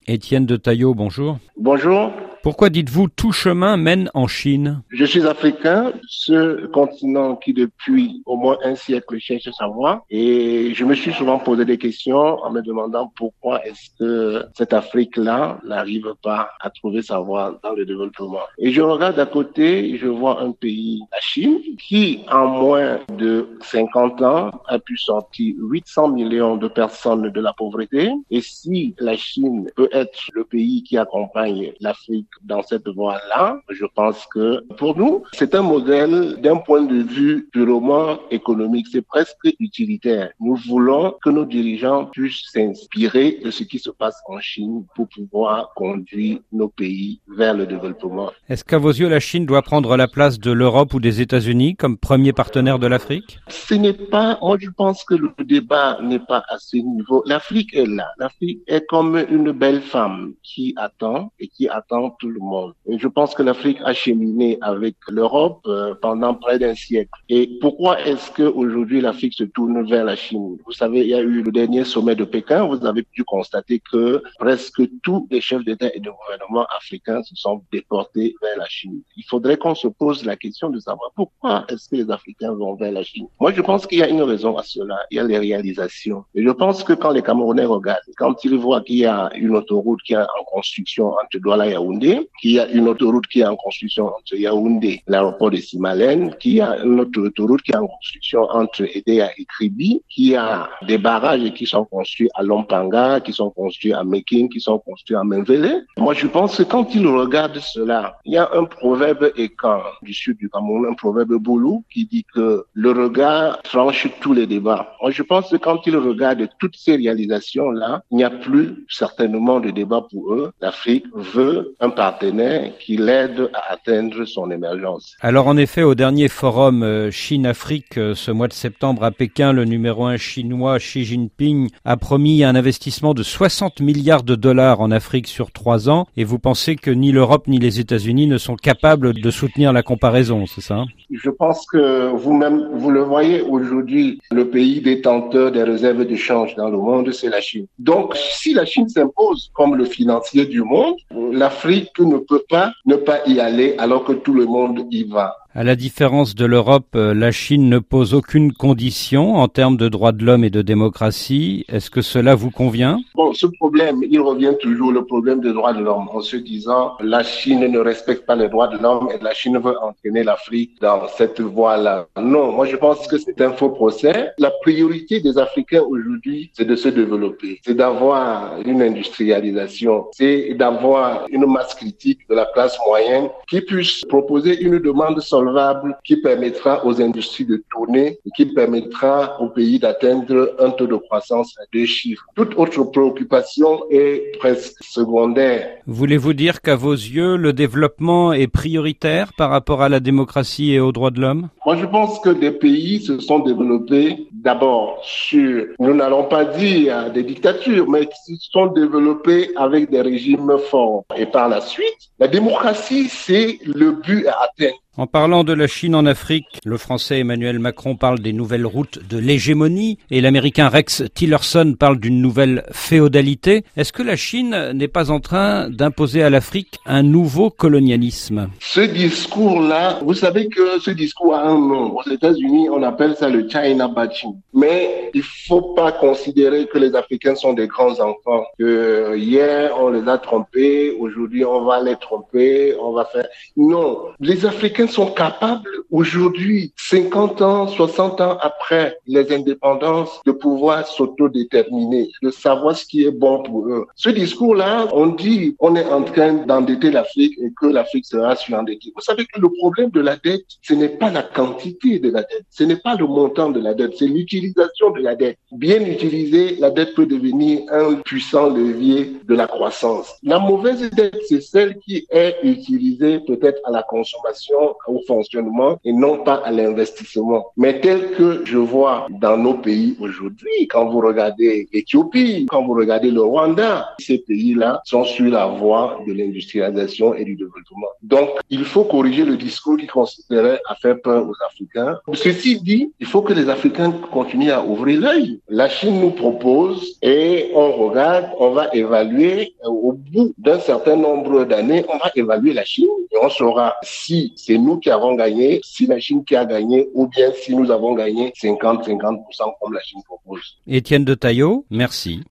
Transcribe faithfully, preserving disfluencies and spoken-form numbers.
Étienne de Taillot, bonjour. Bonjour. Pourquoi dites-vous tout chemin mène en Chine? Je suis africain, ce continent qui depuis au moins un siècle cherche sa voie, et je me suis souvent posé des questions en me demandant pourquoi est-ce que cette Afrique-là n'arrive pas à trouver sa voie dans le développement. Et je regarde à côté, je vois un pays, la Chine, qui en moins de cinquante ans a pu sortir huit cents millions de personnes de la pauvreté. Et si la Chine peut être le pays qui accompagne l'Afrique dans cette voie-là, je pense que pour nous, c'est un modèle d'un point de vue purement économique. C'est presque utilitaire. Nous voulons que nos dirigeants puissent s'inspirer de ce qui se passe en Chine pour pouvoir conduire nos pays vers le développement. Est-ce qu'à vos yeux, la Chine doit prendre la place de l'Europe ou des États-Unis comme premier partenaire de l'Afrique? Ce n'est pas, moi je pense que le débat n'est pas à ce niveau. L'Afrique est là. L'Afrique est comme une belle femme qui attend et qui attend tout le monde. Et je pense que l'Afrique a cheminé avec l'Europe euh, pendant près d'un siècle. Et pourquoi est-ce qu'aujourd'hui l'Afrique se tourne vers la Chine? Vous savez, il y a eu le dernier sommet de Pékin. Vous avez pu constater que presque tous les chefs d'État et de gouvernement africains se sont déportés vers la Chine. Il faudrait qu'on se pose la question de savoir pourquoi est-ce que les Africains vont vers la Chine. Moi, je pense qu'il y a une raison à cela. Il y a les réalisations. Et je pense que quand les Camerounais regardent, quand ils voient qu'il y a une autoroute qui est en construction entre Douala et Yaoundé, qu'il y a une autoroute qui est en construction entre Yaoundé et l'aéroport de Simalène, qu'il y a une autre autoroute qui est en construction entre Edea et Kribi, qu'il y a des barrages qui sont construits à Lompanga, qui sont construits à Mekin, qui sont construits à Menvele. Moi, je pense que quand ils regardent cela, il y a un proverbe écan du sud du Cameroun, un proverbe boulou, qui dit que le regard tranche tous les débats. Moi, je pense que quand ils regardent toutes ces réalisations-là, il n'y a plus certainement de débat pour eux. L'Afrique veut un partenaire qui l'aide à atteindre son émergence. Alors en effet, au dernier forum euh, Chine-Afrique euh, ce mois de septembre à Pékin, le numéro un chinois Xi Jinping a promis un investissement de soixante milliards de dollars en Afrique sur trois ans. Et vous pensez que ni l'Europe ni les États-Unis ne sont capables de soutenir la comparaison, c'est ça? Je pense que vous-même, vous le voyez aujourd'hui, le pays détenteur des réserves de change dans le monde, c'est la Chine. Donc, si la Chine s'impose comme le financier du monde, l'Afrique ne peut pas ne pas y aller alors que tout le monde y va. À la différence de l'Europe, la Chine ne pose aucune condition en termes de droits de l'homme et de démocratie. Est-ce que cela vous convient? Bon, ce problème, il revient toujours, le problème des droits de l'homme, en se disant la Chine ne respecte pas les droits de l'homme et la Chine veut entraîner l'Afrique dans cette voie-là. Non, moi je pense que c'est un faux procès. La priorité des Africains aujourd'hui, c'est de se développer, c'est d'avoir une industrialisation, c'est d'avoir une masse critique de la classe moyenne qui puisse proposer une demande solvable qui permettra aux industries de tourner et qui permettra au pays d'atteindre un taux de croissance à deux chiffres. Toute autre préoccupation est presque secondaire. Voulez-vous dire qu'à vos yeux, le développement est prioritaire par rapport à la démocratie et aux droits de l'homme? Moi, je pense que des pays se sont développés d'abord sur, nous n'allons pas dire des dictatures, mais qui se sont développés avec des régimes forts. Et par la suite, la démocratie, c'est le but à atteindre. En parlant de la Chine en Afrique, le français Emmanuel Macron parle des nouvelles routes de l'hégémonie et l'américain Rex Tillerson parle d'une nouvelle féodalité. Est-ce que la Chine n'est pas en train d'imposer à l'Afrique un nouveau colonialisme? Ce discours-là, vous savez que ce discours a un nom. Aux États-Unis, on appelle ça le China bashing. Mais il faut pas considérer que les Africains sont des grands enfants. Que hier, on les a trompés, aujourd'hui, on va les tromper, on va faire... Non, les Africains sont capables aujourd'hui, cinquante ans, soixante ans après les indépendances, de pouvoir s'autodéterminer, de savoir ce qui est bon pour eux. Ce discours-là, on dit on est en train d'endetter l'Afrique et que l'Afrique sera surendettée. Vous savez que le problème de la dette, ce n'est pas la quantité de la dette, ce n'est pas le montant de la dette, c'est l'utilisation de la dette. Bien utilisée, la dette peut devenir un puissant levier de la croissance. La mauvaise dette, c'est celle qui est utilisée peut-être à la consommation au fonctionnement et non pas à l'investissement. Mais tel que je vois dans nos pays aujourd'hui, quand vous regardez l'Éthiopie, quand vous regardez le Rwanda, ces pays-là sont sur la voie de l'industrialisation et du développement. Donc, il faut corriger le discours qui consisterait à faire peur aux Africains. Ceci dit, il faut que les Africains continuent à ouvrir l'œil. La Chine nous propose et on regarde, on va évaluer au bout d'un certain nombre d'années, on va évaluer la Chine et on saura si c'est nous qui avons gagné, si la Chine qui a gagné ou bien si nous avons gagné cinquante à cinquante pour cent comme la Chine propose. Étienne de Taillot, merci.